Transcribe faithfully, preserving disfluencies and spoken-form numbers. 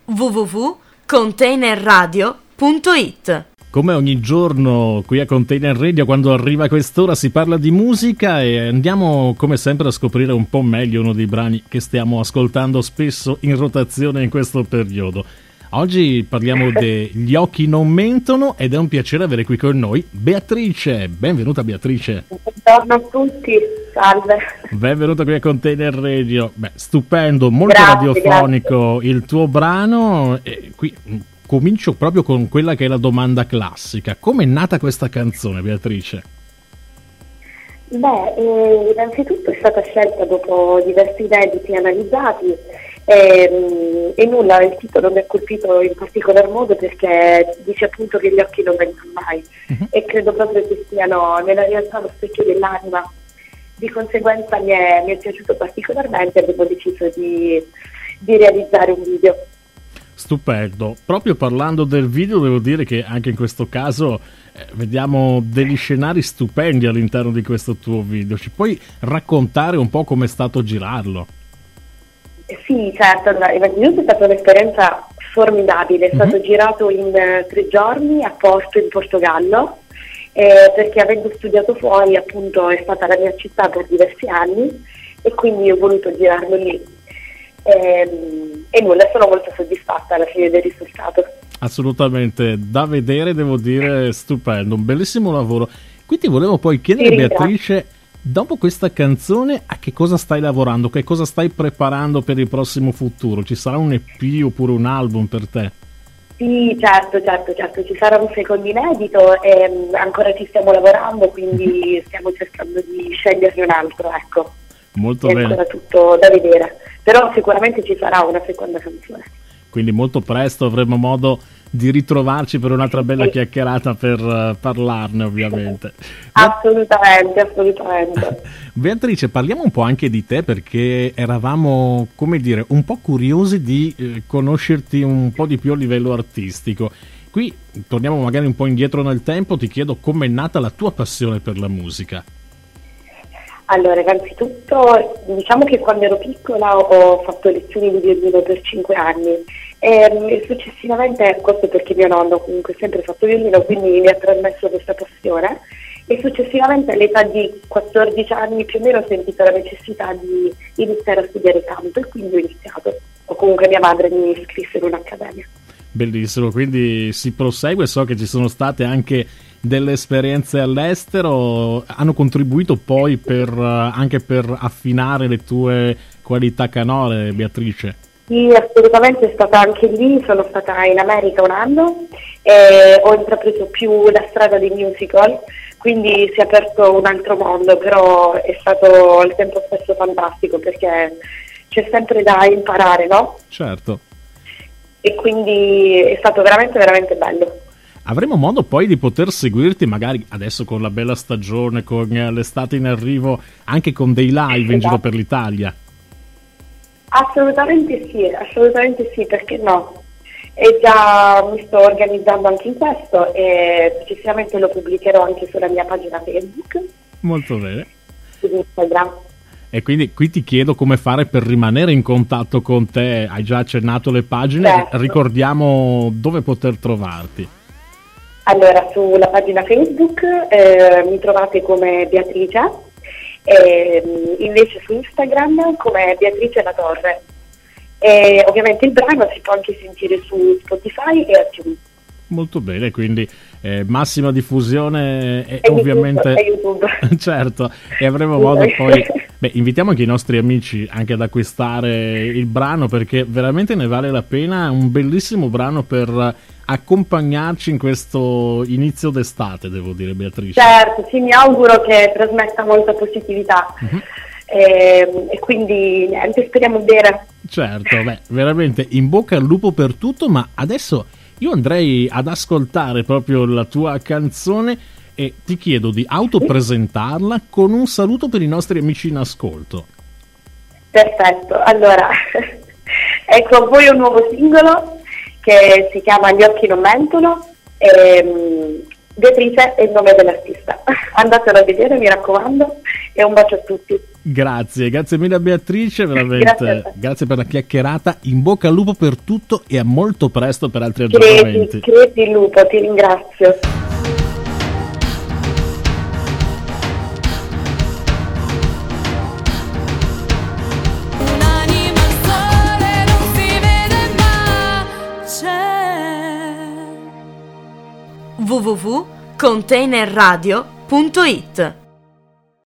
w w w punto container radio punto it. Come ogni giorno qui a Container Radio, quando arriva quest'ora si parla di musica e andiamo come sempre a scoprire un po' meglio uno dei brani che stiamo ascoltando spesso in rotazione in questo periodo. Oggi parliamo de Gli occhi non mentono ed è un piacere avere qui con noi Beatrice. Benvenuta Beatrice. Buongiorno a tutti, salve. Benvenuta qui a Container Radio. Beh, stupendo, molto grazie, radiofonico grazie. Il tuo brano. E qui comincio proprio con quella che è la domanda classica. Come è nata questa canzone, Beatrice? Beh, eh, innanzitutto è stata scelta dopo diversi inediti analizzati. E, e nulla, il titolo mi ha colpito in particolar modo perché dice appunto che gli occhi non vengono mai, uh-huh. E credo proprio che siano nella realtà lo specchio dell'anima. Di conseguenza mi è, mi è piaciuto particolarmente e avevo deciso di, di realizzare un video. Stupendo. Proprio parlando del video devo dire che anche in questo caso eh, vediamo degli scenari stupendi all'interno di questo tuo video. Ci puoi raccontare un po' come è stato girarlo? Sì, certo, innanzitutto è stata un'esperienza formidabile, è stato mm-hmm. girato in uh, tre giorni a Porto in Portogallo, eh, perché avendo studiato fuori appunto è stata la mia città per diversi anni e quindi ho voluto girarlo lì e, e nulla, sono molto soddisfatta alla fine del risultato. Assolutamente, da vedere devo dire stupendo, un bellissimo lavoro. Quindi volevo poi chiedere, Beatrice, dopo questa canzone a che cosa stai lavorando? Che cosa stai preparando per il prossimo futuro? Ci sarà un E P oppure un album per te? Sì, certo, certo, certo. Ci sarà un secondo inedito e um, ancora ci stiamo lavorando, quindi stiamo cercando di sceglierne un altro, ecco. Molto è bene. È ancora tutto da vedere, però sicuramente ci sarà una seconda canzone. Quindi molto presto avremo modo di ritrovarci per un'altra bella sì. chiacchierata per uh, parlarne, ovviamente. Assolutamente, assolutamente. Beatrice, parliamo un po' anche di te, perché eravamo, come dire, un po' curiosi di eh, conoscerti un po' di più a livello artistico. Qui torniamo magari un po' indietro nel tempo, ti chiedo com'è nata la tua passione per la musica. Allora, innanzitutto diciamo che quando ero piccola ho fatto lezioni di violino per cinque anni e successivamente, questo perché mio nonno comunque ha sempre fatto violino, quindi mi ha trasmesso questa passione e successivamente all'età di quattordici anni più o meno ho sentito la necessità di iniziare a studiare canto e quindi ho iniziato, o comunque mia madre mi iscrisse in un'accademia. Bellissimo, quindi si prosegue, so che ci sono state anche delle esperienze all'estero, hanno contribuito poi per anche per affinare le tue qualità canore, Beatrice? Sì, assolutamente, è stata anche lì, sono stata in America un anno e ho intrapreso più la strada dei musical, quindi si è aperto un altro mondo, però è stato al tempo stesso fantastico perché c'è sempre da imparare, no? Certo. E quindi è stato veramente veramente bello. Avremo modo poi di poter seguirti magari adesso con la bella stagione, con l'estate in arrivo, anche con dei live esatto. in giro per l'Italia? Assolutamente sì, assolutamente sì, perché no? E già mi sto organizzando anche in questo e successivamente lo pubblicherò anche sulla mia pagina Facebook. Molto bene. Su Instagram. E quindi qui ti chiedo come fare per rimanere in contatto con te, hai già accennato le pagine, certo. Ricordiamo dove poter trovarti. Allora, sulla pagina Facebook eh, mi trovate come Beatrice, e invece su Instagram come Beatrice La Torre. E ovviamente il brano si può anche sentire su Spotify e iTunes. Molto bene, quindi eh, massima diffusione e, e ovviamente YouTube, YouTube. Certo, e avremo modo poi beh, invitiamo anche i nostri amici anche ad acquistare il brano perché veramente ne vale la pena, è un bellissimo brano per accompagnarci in questo inizio d'estate, devo dire, Beatrice. Certo, sì, mi auguro che trasmetta molta positività. Uh-huh. E, e quindi niente, speriamo bene. Certo, beh, veramente in bocca al lupo per tutto, ma adesso io andrei ad ascoltare proprio la tua canzone e ti chiedo di autopresentarla con un saluto per i nostri amici in ascolto. Perfetto, allora ecco a voi un nuovo singolo che si chiama Gli occhi non mentono e, Beatrice è il nome dell'artista. Andatelo a vedere, mi raccomando, e un bacio a tutti. Grazie, grazie mille a Beatrice, veramente Grazie, grazie per la chiacchierata, in bocca al lupo per tutto e a molto presto per altri Credi, aggiornamenti. credi il lupo, ti ringrazio. Un'anima al sole non si vede ma c'è. w w w punto containerradio punto it